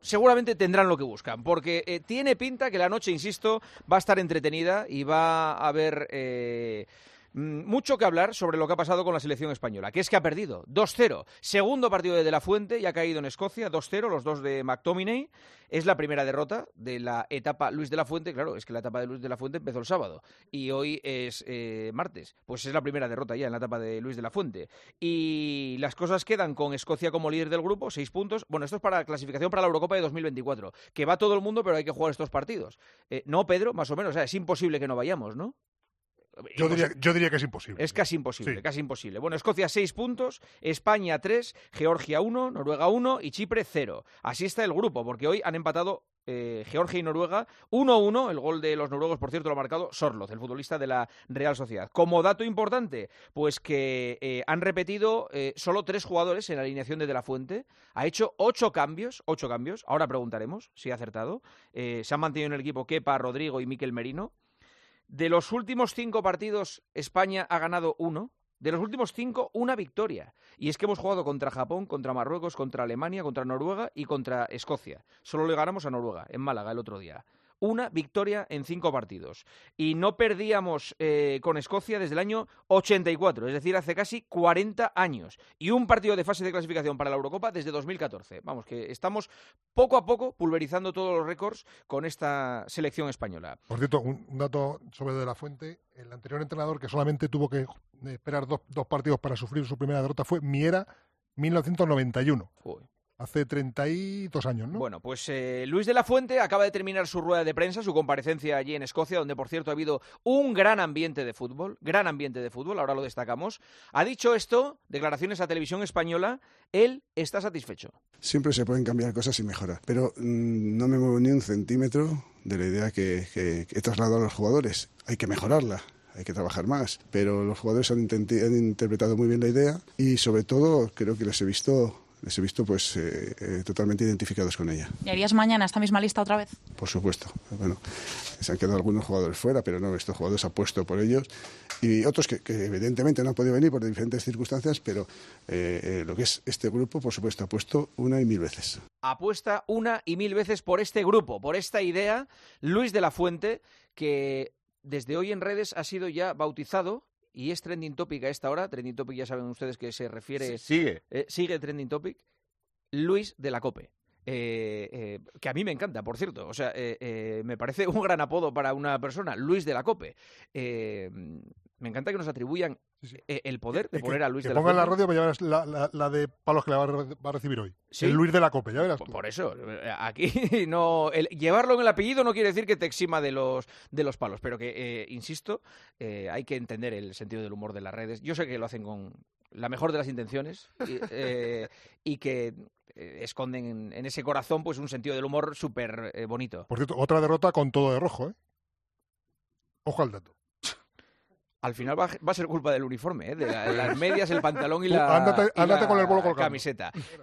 seguramente tendrán lo que buscan, porque tiene pinta que la noche, insisto, va a estar entretenida y va a haber mucho que hablar sobre lo que ha pasado con la selección española, que es que ha perdido 2-0. Segundo partido de De La Fuente y ha caído en Escocia 2-0, los dos de McTominay. Es la primera derrota de la etapa Luis de la Fuente. Claro, es que la etapa de Luis de la Fuente empezó el sábado y hoy es martes. Pues es la primera derrota ya en la etapa de Luis de la Fuente. Y las cosas quedan con Escocia como líder del grupo, 6 puntos. Bueno, esto es para la clasificación para la Eurocopa de 2024, que va todo el mundo, pero hay que jugar estos partidos. No, Pedro, más o menos, o sea, es imposible que no vayamos, ¿no? Yo diría que es imposible. Es casi imposible, sí. Casi imposible. Bueno, Escocia 6 puntos, España 3, Georgia 1, Noruega 1 y Chipre 0. Así está el grupo, porque hoy han empatado Georgia y Noruega 1-1. El gol de los noruegos, por cierto, lo ha marcado Sorloth, el futbolista de la Real Sociedad. Como dato importante, pues que han repetido solo 3 jugadores en la alineación de La Fuente. Ha hecho 8 cambios. Ahora preguntaremos si ha acertado. Se han mantenido en el equipo Kepa, Rodrigo y Mikel Merino. De los últimos 5 partidos, España ha ganado 1. De los últimos 5, una victoria. Y es que hemos jugado contra Japón, contra Marruecos, contra Alemania, contra Noruega y contra Escocia. Solo le ganamos a Noruega, en Málaga, el otro día. Una victoria en 5 partidos. Y no perdíamos con Escocia desde el año 84, es decir, hace casi 40 años. Y un partido de fase de clasificación para la Eurocopa desde 2014. Vamos, que estamos poco a poco pulverizando todos los récords con esta selección española. Por cierto, un dato sobre De La Fuente. El anterior entrenador que solamente tuvo que esperar dos partidos para sufrir su primera derrota fue Miera, 1991. Uy. Hace 32 años, ¿no? Bueno, pues Luis de la Fuente acaba de terminar su rueda de prensa, su comparecencia allí en Escocia, donde, por cierto, ha habido un gran ambiente de fútbol, ahora lo destacamos. Ha dicho esto, declaraciones a Televisión Española, él está satisfecho. Siempre se pueden cambiar cosas y mejorar, pero no me muevo ni un centímetro de la idea que he trasladado a los jugadores. Hay que mejorarla. Hay que trabajar más, pero los jugadores han interpretado muy bien la idea y sobre todo creo que les he visto pues totalmente identificados con ella. ¿Y harías mañana esta misma lista otra vez? Por supuesto. Bueno, se han quedado algunos jugadores fuera, pero no, estos jugadores apuesto por ellos y otros que evidentemente no han podido venir por diferentes circunstancias, pero lo que es este grupo, por supuesto, apuesto 1 y 1000 veces. Apuesta 1 y 1000 veces por este grupo, por esta idea, Luis de la Fuente, que desde hoy en redes ha sido ya bautizado y es trending topic a esta hora. Trending topic ya saben ustedes que se refiere... Sigue trending topic. Luis de la Cope. Que a mí me encanta, por cierto. O sea, me parece un gran apodo para una persona. Luis de la Cope. Me encanta que nos atribuyan el poder de poner a Luis de la Cope. Que pongan la radio para llevar la de palos que la va a recibir hoy. ¿Sí? El Luis de la Cope, ya verás tú. Por eso, aquí no... llevarlo en el apellido no quiere decir que te exima de los palos, pero que, insisto, hay que entender el sentido del humor de las redes. Yo sé que lo hacen con la mejor de las intenciones y que esconden en ese corazón pues un sentido del humor súper bonito. Por cierto, otra derrota con todo de rojo, ¿eh? Ojo al dato. Al final va a ser culpa del uniforme, de las medias, el pantalón y ándate con el bolo colgando. camiseta.